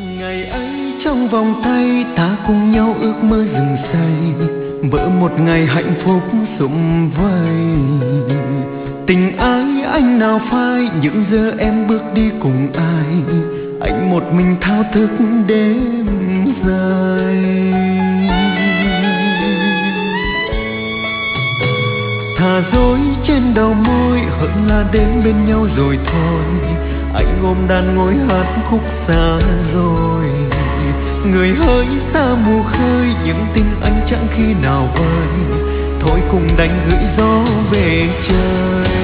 Ngày ấy trong vòng tay ta cùng nhau ước mơ rừng xây, vỡ một ngày hạnh phúc sum vầy. Tình ái anh nào phai, những giờ em bước đi cùng ai, anh một mình thao thức đêm dài. Thà dối trên đầu môi hơn là đến bên nhau rồi thôi. Anh ôm đàn ngồi hát khúc xa rồi, người hỡi xa mù khơi, những tình anh chẳng khi nào vơi. Thôi cùng đành gửi gió về trời.